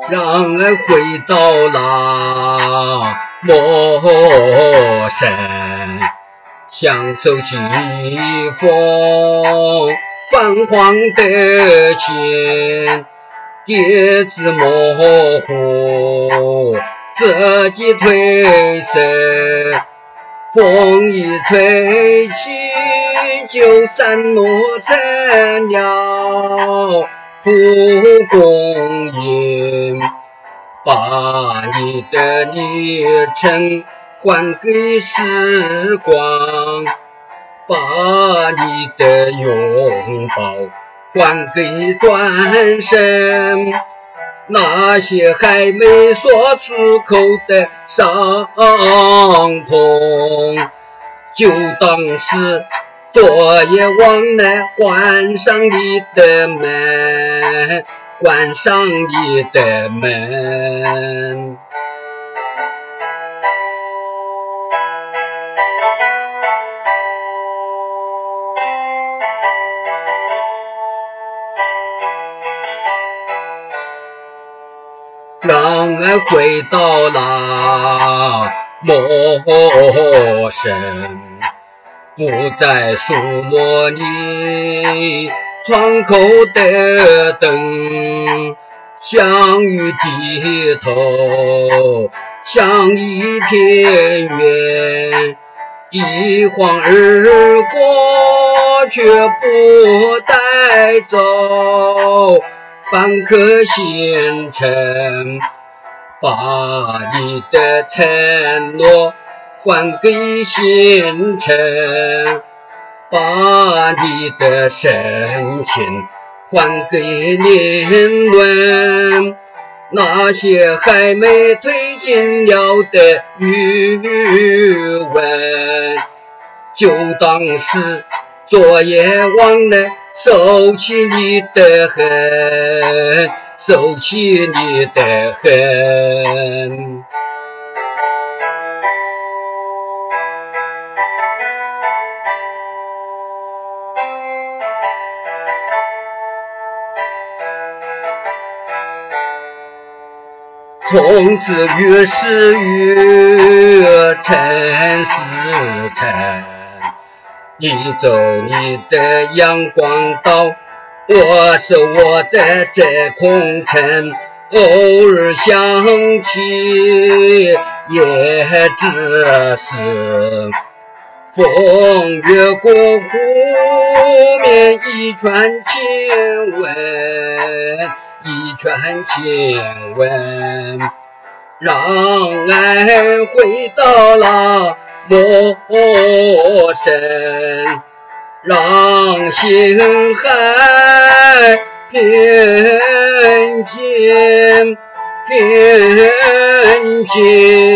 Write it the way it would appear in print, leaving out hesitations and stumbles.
让爱回到了陌生，享受起一风泛黄的心，叶子模糊，自己褪色，风一吹起就散落成了蒲公英，把你的昵称还给时光，把你的拥抱还给转身，那些还没说出口的伤痛，就当是昨夜忘了关上你的门，关上你的门。让爱回到了陌生，不再数落你窗口的灯，向雨低头，像一片云，一晃而过，却不带走半颗星辰，把你的承诺还给星辰，把你的深情还给年轮，那些还没推进了的余温，就当是昨夜忘了收起你的恨，收起你的恨。从此越是越尘是尘，你走你的阳光道，我守我的这空城，偶尔想起也只是风越过湖面，一串亲吻，一串亲吻，让爱回到了陌生，让心海平静平静。